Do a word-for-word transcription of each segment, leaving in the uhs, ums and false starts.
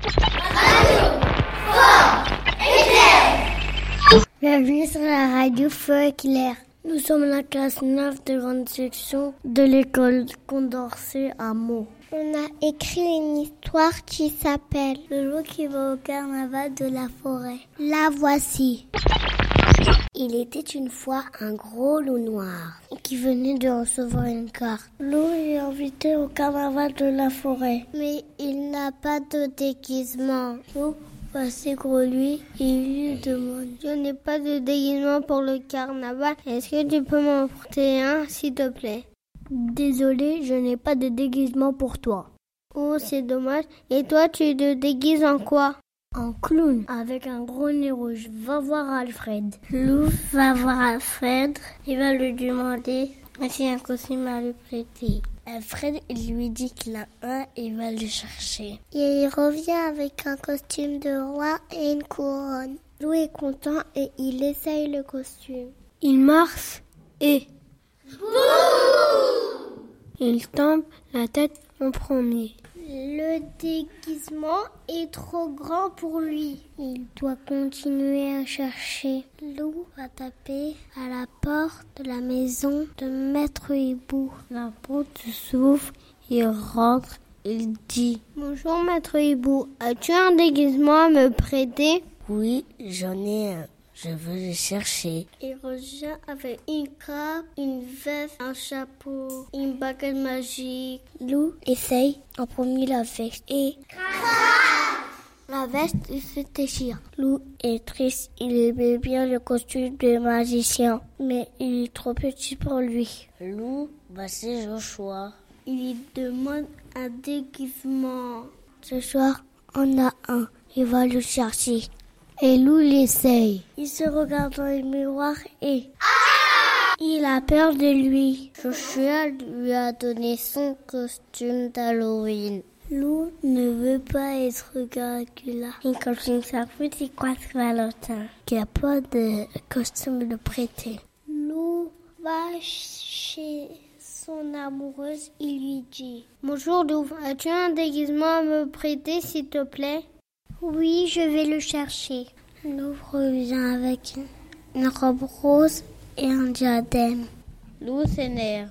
Bienvenue sur la radio Feu Éclair. Nous sommes la classe neuf de grande section de l'école Condorcet à Meaux. On a écrit une histoire qui s'appelle « Le loup qui va au carnaval de la forêt ». La voici. Il était une fois un gros loup noir qui venait de recevoir une carte. Loup est invité au carnaval de la forêt. Mais il n'a pas de déguisement. Loup va gros lui et il lui demande « Je n'ai pas de déguisement pour le carnaval. Est-ce que tu peux m'en porter un, s'il te plaît ?» « Désolé, je n'ai pas de déguisement pour toi. »« Oh, c'est dommage. Et toi, tu te déguises en quoi ?»« En clown, avec un gros nez rouge. Va voir Alfred. » Lou va voir Alfred. Il va lui demander si un costume à lui prêter. Alfred, il lui dit qu'il a un et il va le chercher. Et il revient avec un costume de roi et une couronne. Lou est content et il essaye le costume. Il marche et... il tombe la tête en premier. Le déguisement est trop grand pour lui. Il doit continuer à chercher. Lou va taper à la porte de la maison de Maître Hibou. La porte s'ouvre, il rentre, il dit « Bonjour Maître Hibou, as-tu un déguisement à me prêter ?»« Oui, j'en ai un. Je veux le chercher. » Il revient avec une cape, une veste, un chapeau, une baguette magique. Lou essaye en premier la veste et... la veste se déchire. Lou est triste. Il aimait bien le costume de magicien, mais il est trop petit pour lui. Lou, bah c'est Joshua. Il lui demande un déguisement. Ce soir, on a un. Il va le chercher. Et Lou l'essaye. Il se regarde dans le miroir et... Ah! Il a peur de lui. Joshua lui a donné son costume d'Halloween. Lou ne veut pas être Dracula. Il continue sa petite croix Valentin qui a pas de costume de prêter. Lou va chez son amoureuse. Il lui dit... Bonjour Lou, as-tu un déguisement à me prêter s'il te plaît? Oui, je vais le chercher. Lou revient avec une robe rose et un diadème. Lou s'énerve.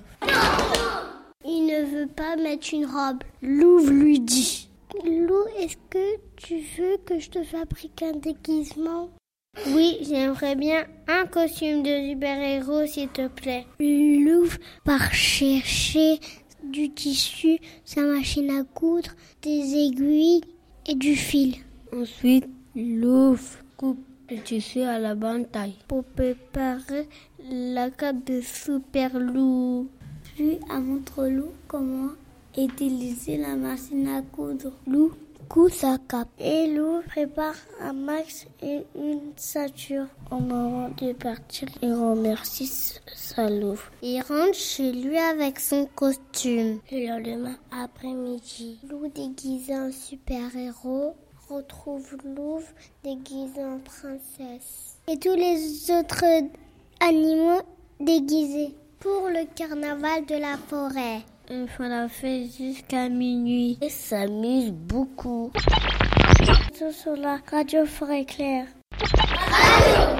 Il ne veut pas mettre une robe. Lou lui dit. Lou, est-ce que tu veux que je te fabrique un déguisement? Oui, j'aimerais bien un costume de super-héros, s'il te plaît. Lou part chercher du tissu, sa machine à coudre, des aiguilles et du fil. Ensuite, Lou coupe le tissu à la bonne taille pour préparer la cape de Super Lou. Puis, elle montre Lou comment utiliser la machine à coudre. Lou coud sa cape et Lou prépare un max et une ceinture. Au moment de partir, il remercie sa Lou. Il rentre chez lui avec son costume. Le lendemain après-midi, Lou déguisé en super-héros retrouve Lou déguisée en princesse. Et tous les autres animaux déguisés pour le carnaval de la forêt. Ils font la fête jusqu'à minuit et s'amusent beaucoup. Sur la radio Feu Éclair. Radio